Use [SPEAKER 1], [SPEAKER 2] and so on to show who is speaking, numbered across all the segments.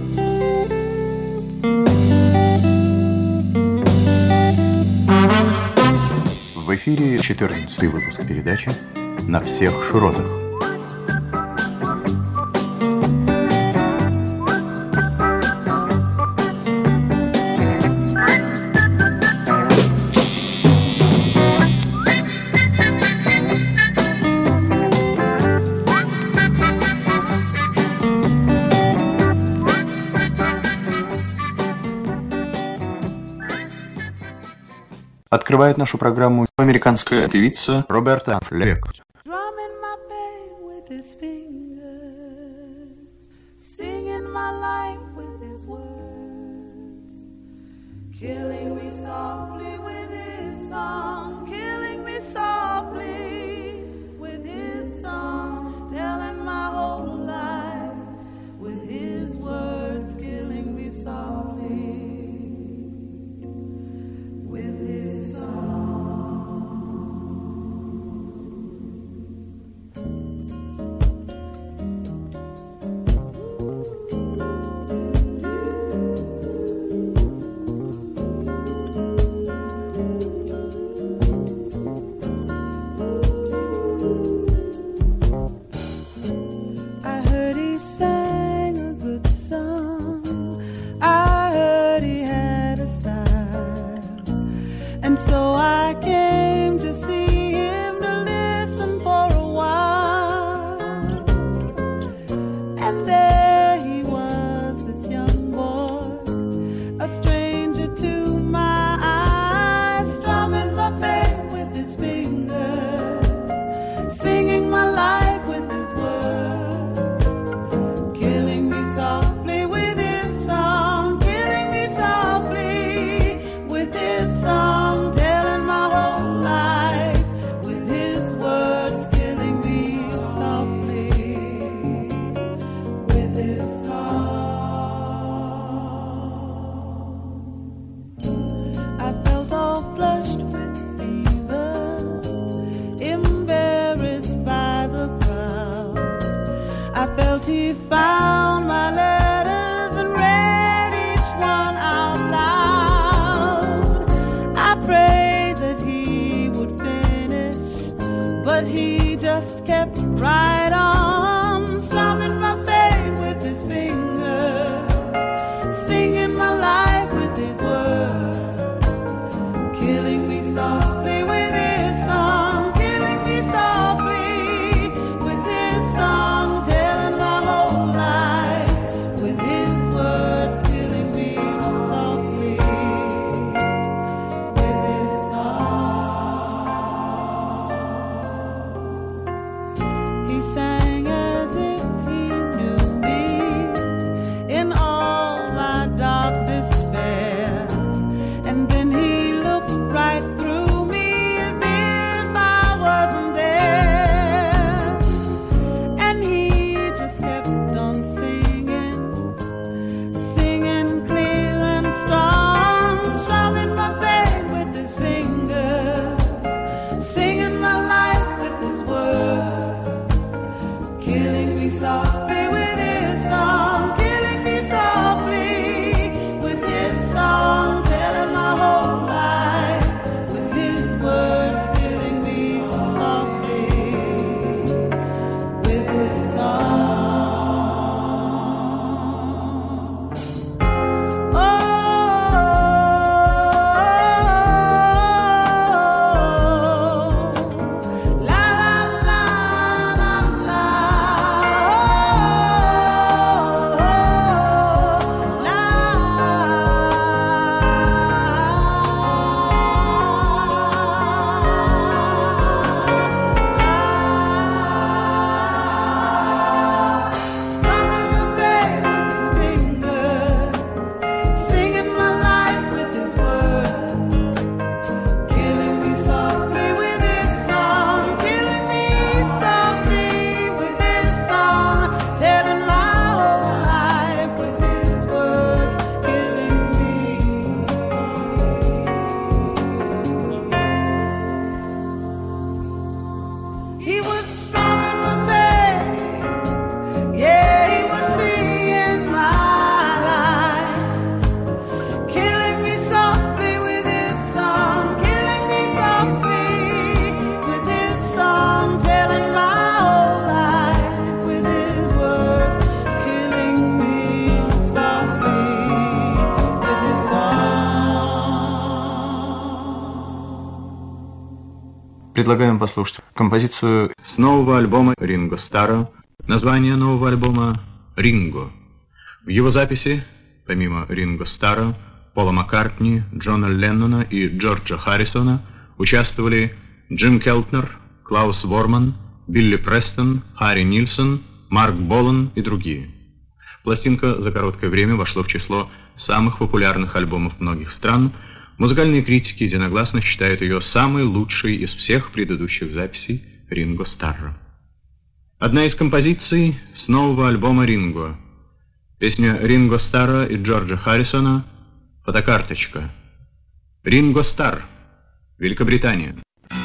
[SPEAKER 1] В эфире 14-й выпуск передачи «На всех широтах». Открывает нашу программу американская певица Роберта Флек.
[SPEAKER 2] Предлагаем послушать композицию
[SPEAKER 1] с нового альбома Ринго Старра. Название нового альбома «Ринго». В его записи, помимо Ринго Старра, Пола Маккартни, Джона Леннона и Джорджа Харрисона, участвовали Джим Келтнер, Клаус Ворман, Билли Престон, Харри Нильсон, Марк Болан и другие. Пластинка за короткое время вошла в число самых популярных альбомов многих стран. Музыкальные критики единогласно считают ее самой лучшей из всех предыдущих записей Ринго Старра. Одна из композиций с нового альбома Ринго. Песня Ринго Старра и Джорджа Харрисона «Фотокарточка». Ринго Старр, Великобритания.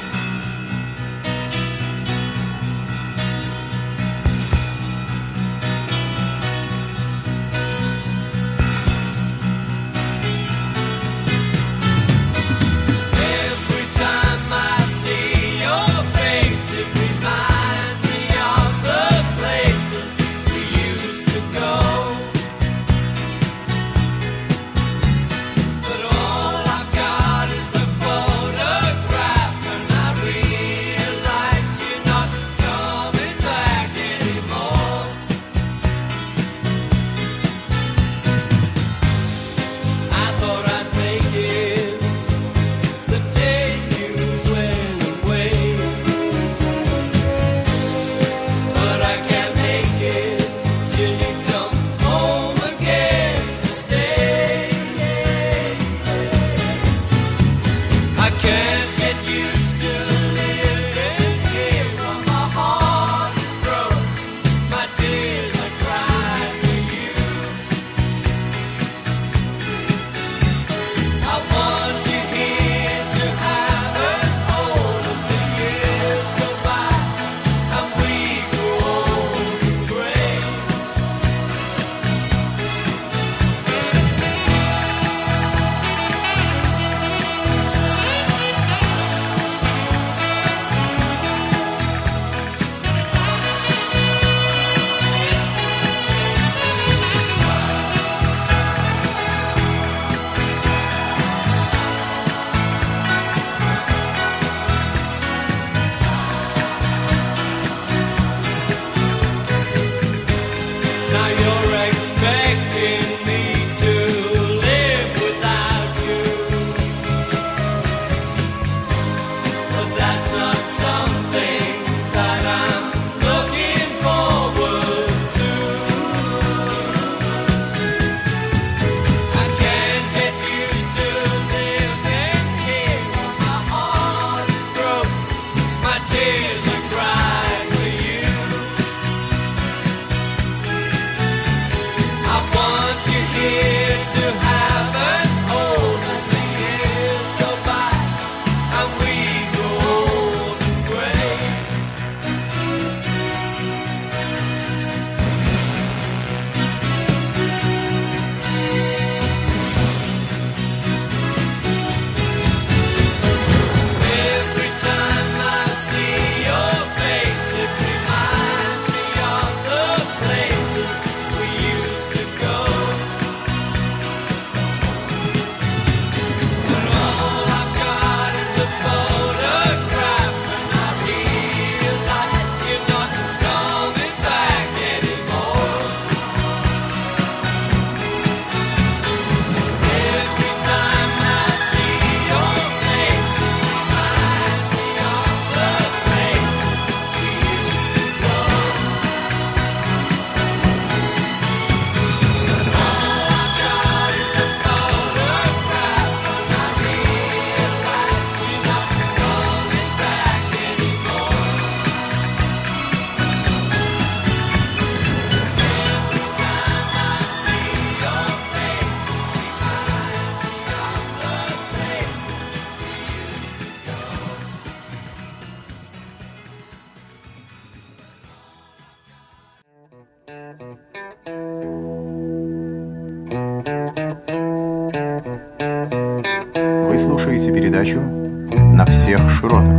[SPEAKER 1] Вы слушаете передачу «На всех широтах».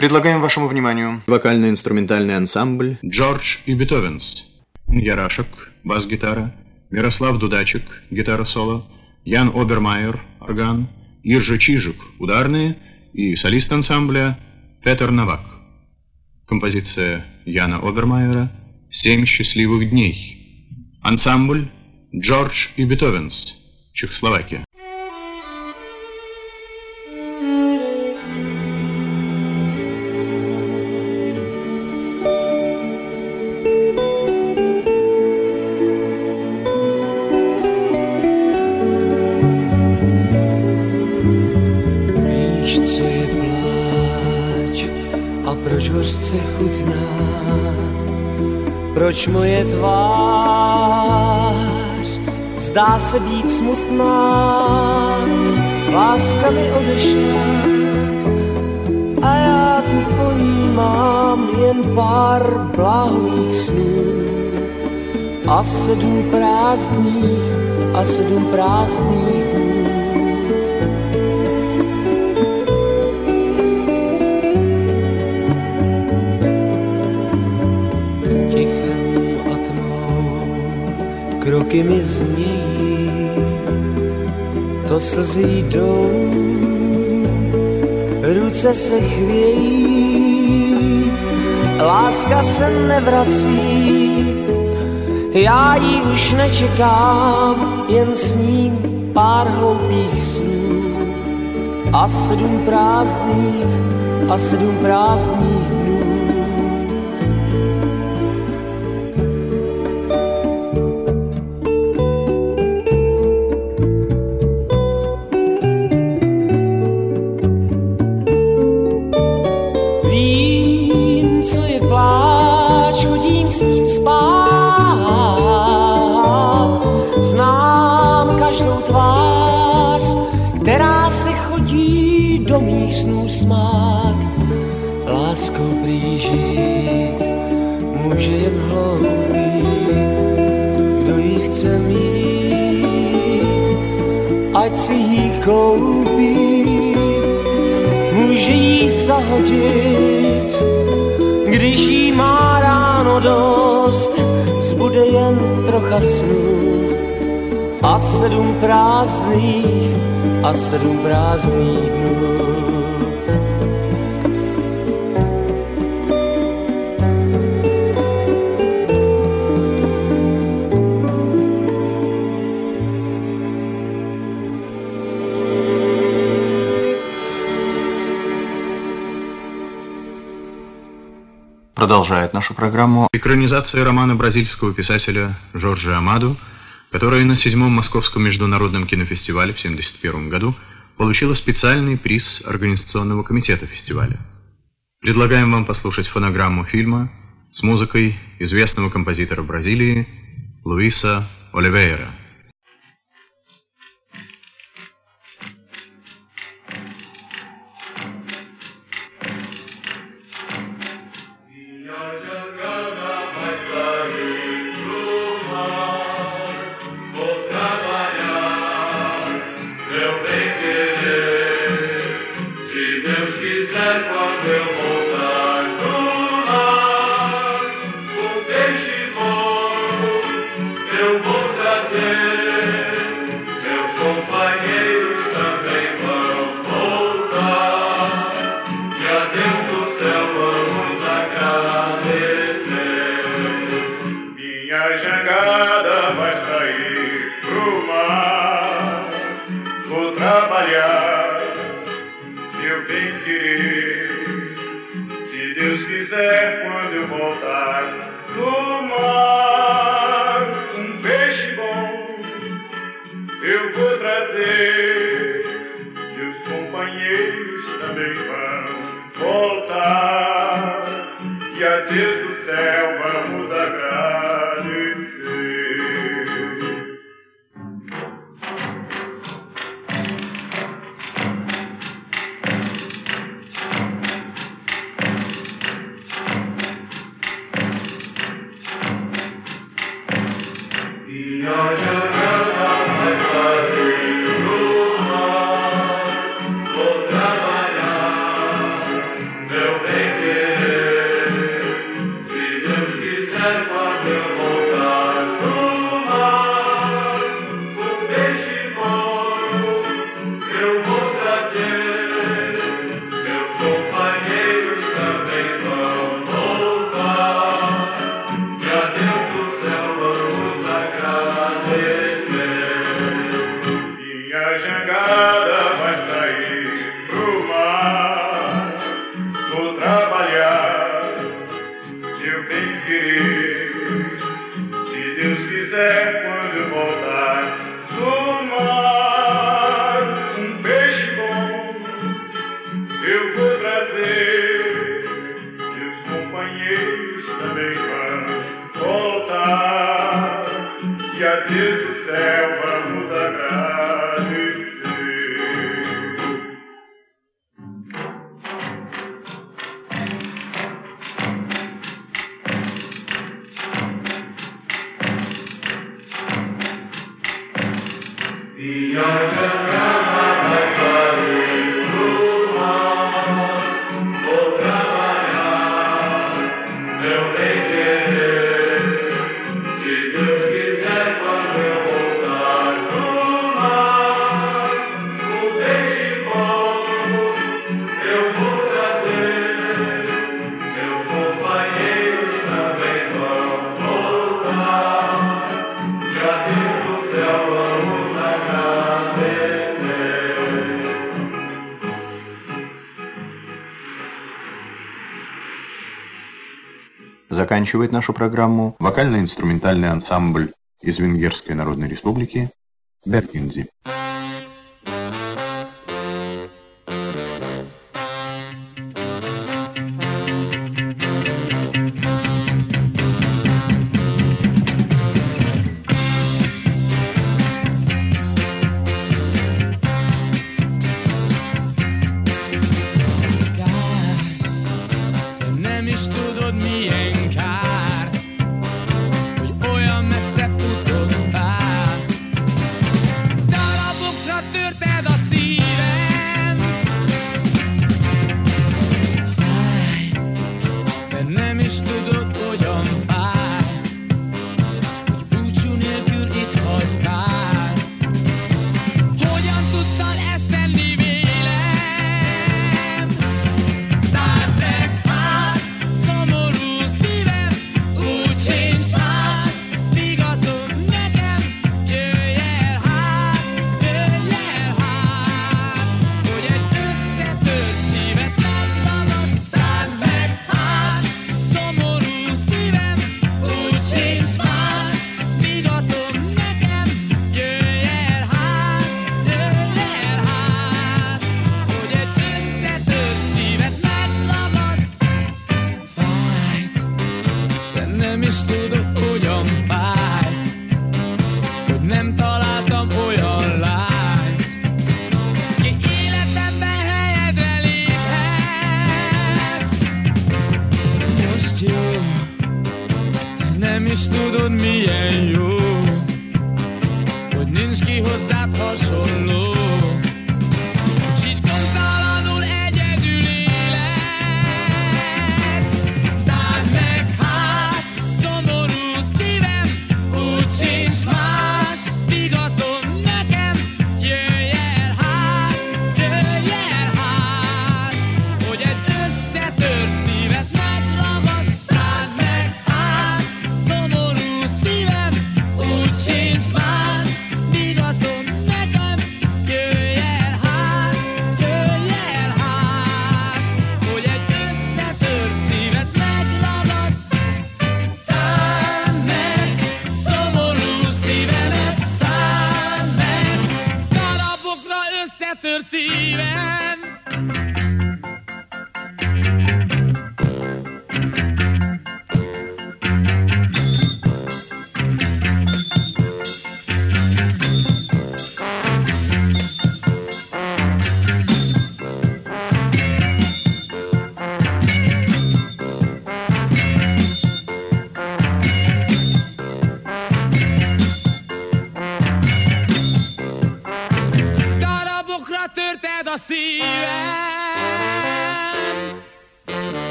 [SPEAKER 2] Предлагаем вашему вниманию
[SPEAKER 1] вокально-инструментальный ансамбль «Джордж и Бетовенс». Ярашек, бас-гитара, Мирослав Дудачек, гитара-соло, Ян Обермайер, орган, Иржа Чижик, ударные и солист ансамбля Петер Новак. Композиция Яна Обермайера «7 счастливых дней». Ансамбль «Джордж и Бетовенс», Чехословакия.
[SPEAKER 3] Proč moje tvář zdá se být smutná, láska mi odešla a já tu po ní mám jen pár bláhových snů a 7 prázdných dnů. Kroky mi zní, to slzy jdou, ruce se chvějí, láska se nevrací, já ji už nečekám, jen sním pár hloupých snů a 7 prázdných dnů. Znám každou tvář, která se chodí do mých snů smát. Láskou blížit může jen hloupý, kdo ji chce mít, ať si ji koupí. Může jí zahodit, když jí má ráno dost, zbude jen trocha snů a 7 prázdných dnů.
[SPEAKER 2] Продолжает нашу программу
[SPEAKER 1] экранизация романа бразильского писателя Жоржа Амаду, которая на 7-м Московском международном кинофестивале в 1971 году получила специальный приз Организационного комитета фестиваля. Предлагаем вам послушать фонограмму фильма с музыкой известного композитора Бразилии Луиса Оливейра.
[SPEAKER 4] Meu bem.
[SPEAKER 1] Заканчивает нашу программу вокально-инструментальный ансамбль из Венгерской Народной Республики «Беркинзи».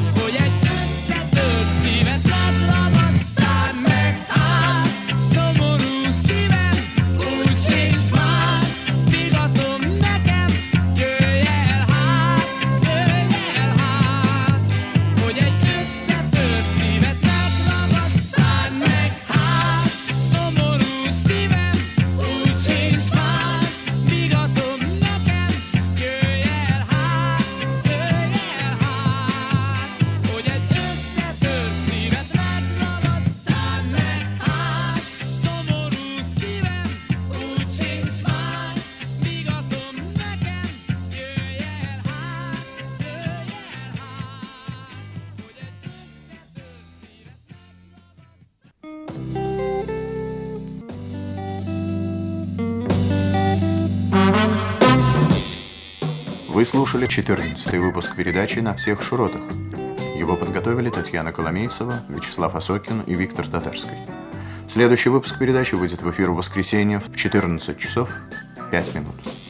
[SPEAKER 4] Szomorú
[SPEAKER 2] Вы слушали 14-й выпуск передачи «На всех широтах». Его подготовили Татьяна Коломейцева, Вячеслав Осокин и Виктор Татарский. Следующий выпуск передачи выйдет в эфир в воскресенье в 14 часов 5 минут.